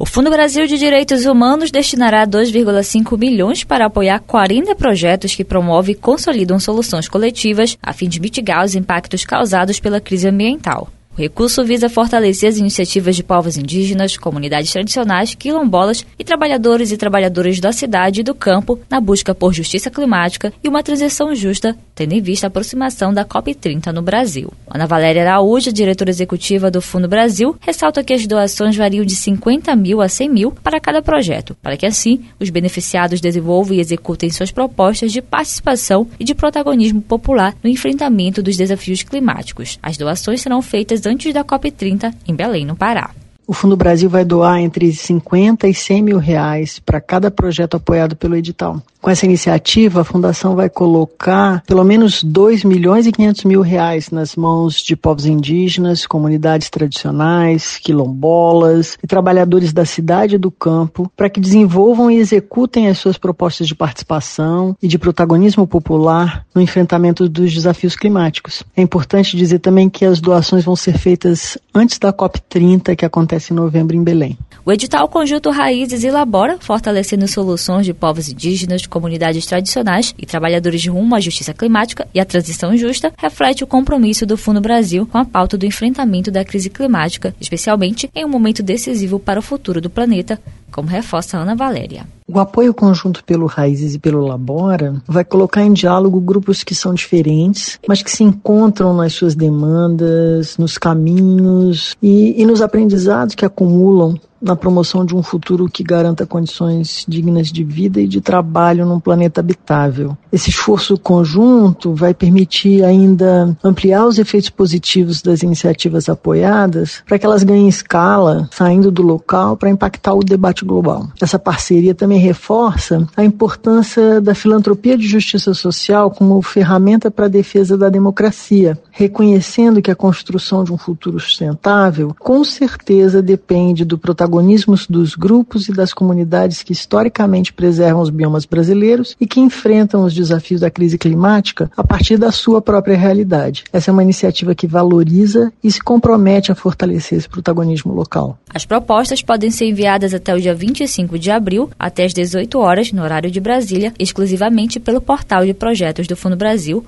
Fundo Brasil de Direitos Humanos destinará 2,5 milhões para apoiar 40 projetos que promovem e consolidam soluções coletivas a fim de mitigar os impactos causados pela crise ambiental. O recurso visa fortalecer as iniciativas de povos indígenas, comunidades tradicionais, quilombolas e trabalhadoras da cidade e do campo na busca por justiça climática e uma transição justa, tendo em vista a aproximação da COP30 no Brasil. Ana Valéria Araújo, diretora executiva do Fundo Brasil, ressalta que as doações variam de 50 mil a 100 mil para cada projeto, para que assim os beneficiados desenvolvam e executem suas propostas de participação e de protagonismo popular no enfrentamento dos desafios climáticos. As doações serão feitas antes da COP30 em Belém, no Pará. O Fundo Brasil vai doar entre 50 e 100 mil reais para cada projeto apoiado pelo edital. Com essa iniciativa, a Fundação vai colocar pelo menos 2 milhões e 500 mil reais nas mãos de povos indígenas, comunidades tradicionais, quilombolas e trabalhadores da cidade e do campo para que desenvolvam e executem as suas propostas de participação e de protagonismo popular no enfrentamento dos desafios climáticos. É importante dizer também que as doações vão ser feitas antes da COP30, que acontece em novembro em Belém. O edital Conjunto Raízes elabora, fortalecendo soluções de povos indígenas, comunidades tradicionais e trabalhadores rumo à justiça climática e à transição justa, reflete o compromisso do Fundo Brasil com a pauta do enfrentamento da crise climática, especialmente em um momento decisivo para o futuro do planeta, como reforça Ana Valéria. O apoio conjunto pelo Raízes e pelo Labora vai colocar em diálogo grupos que são diferentes, mas que se encontram nas suas demandas, nos caminhos e nos aprendizados que acumulam na promoção de um futuro que garanta condições dignas de vida e de trabalho num planeta habitável. Esse esforço conjunto vai permitir ainda ampliar os efeitos positivos das iniciativas apoiadas para que elas ganhem escala, saindo do local para impactar o debate global. Essa parceria também reforça a importância da filantropia de justiça social como ferramenta para a defesa da democracia, reconhecendo que a construção de um futuro sustentável com certeza depende do protagonismo dos grupos e das comunidades que historicamente preservam os biomas brasileiros e que enfrentam os desafios da crise climática a partir da sua própria realidade. Essa é uma iniciativa que valoriza e se compromete a fortalecer esse protagonismo local. As propostas podem ser enviadas até o dia 25 de abril, até às 18 horas, no horário de Brasília, exclusivamente pelo portal de projetos do Fundo Brasil,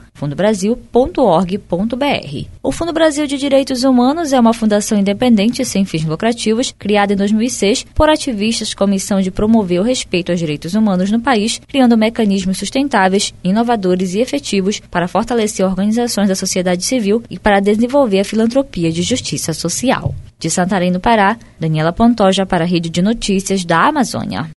fundobrasil.org.br. O Fundo Brasil de Direitos Humanos é uma fundação independente sem fins lucrativos, criada em 2006 por ativistas com missão de promover o respeito aos direitos humanos no país, criando mecanismos sustentáveis, inovadores e efetivos para fortalecer organizações da sociedade civil e para desenvolver a filantropia de justiça social. De Santarém, no Pará, Daniela Pantoja para a Rede de Notícias da Amazônia.